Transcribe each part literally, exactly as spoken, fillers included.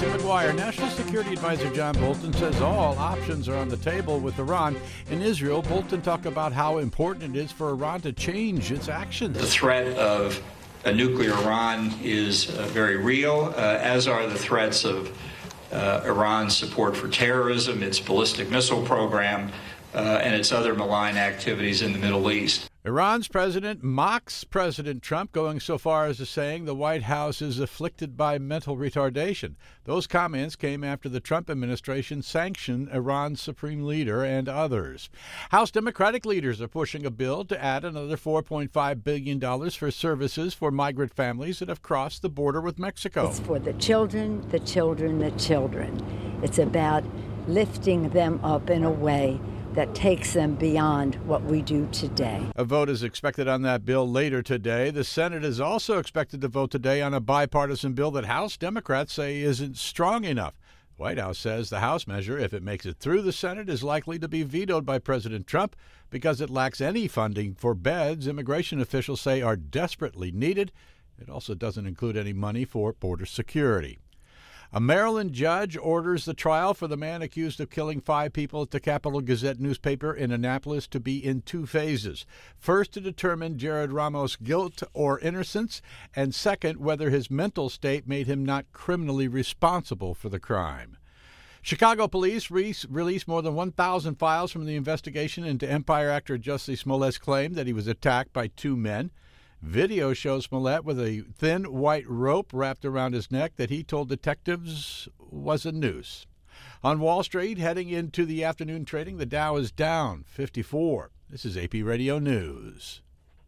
Tim McGuire. National Security Advisor John Bolton says all options are on the table with Iran. In Israel, Bolton talked about how important it is for Iran to change its actions. The threat of a nuclear Iran is uh, very real, uh, as are the threats of uh, Iran's support for terrorism, its ballistic missile program, uh, and its other malign activities in the Middle East. Iran's president mocks President Trump, going so far as to saying the White House is afflicted by mental retardation. Those comments came after the Trump administration sanctioned Iran's supreme leader and others. House Democratic leaders are pushing a bill to add another four point five billion dollars for services for migrant families that have crossed the border with Mexico. It's for the children, the children, the children. It's about lifting them up in a way that takes them beyond what we do today. A vote is expected on that bill later today. The Senate is also expected to vote today on a bipartisan bill that House Democrats say isn't strong enough. The White House says the House measure, if it makes it through the Senate, is likely to be vetoed by President Trump because it lacks any funding for beds immigration officials say are desperately needed. It also doesn't include any money for border security. A Maryland judge orders the trial for the man accused of killing five people at the Capital Gazette newspaper in Annapolis to be in two phases. First, to determine Jared Ramos' guilt or innocence, and second, whether his mental state made him not criminally responsible for the crime. Chicago police re- released more than one thousand files from the investigation into Empire actor Jussie Smollett's claim that he was attacked by two men. Video shows Smollett with a thin white rope wrapped around his neck that he told detectives was a noose. On Wall Street, heading into the afternoon trading, the Dow is down fifty-four. This is A P Radio News.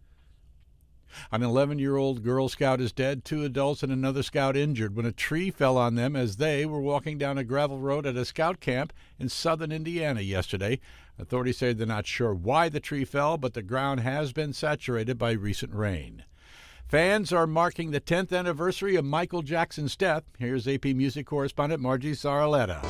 An eleven-year-old Girl Scout is dead, two adults and another Scout injured when a tree fell on them as they were walking down a gravel road at a Scout camp in southern Indiana yesterday. Authorities say they're not sure why the tree fell, but the ground has been saturated by recent rain. Fans are marking the tenth anniversary of Michael Jackson's death. Here's A P music correspondent Margie Saraletta.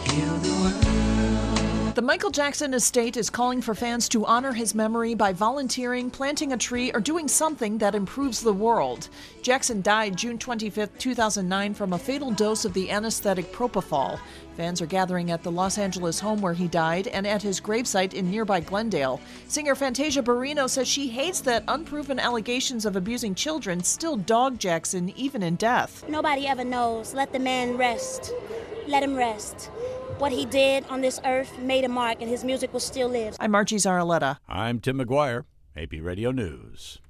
The Michael Jackson estate is calling for fans to honor his memory by volunteering, planting a tree, or doing something that improves the world. Jackson died June twenty-fifth, two thousand nine from a fatal dose of the anesthetic propofol. Fans are gathering at the Los Angeles home where he died and at his gravesite in nearby Glendale. Singer Fantasia Barrino says she hates that unproven allegations of abusing children still dog Jackson even in death. Nobody ever knows. Let the man rest. Let him rest. What he did on this earth made a mark, and his music will still live. I'm Margie Zaraletta. I'm Tim McGuire, A P Radio News.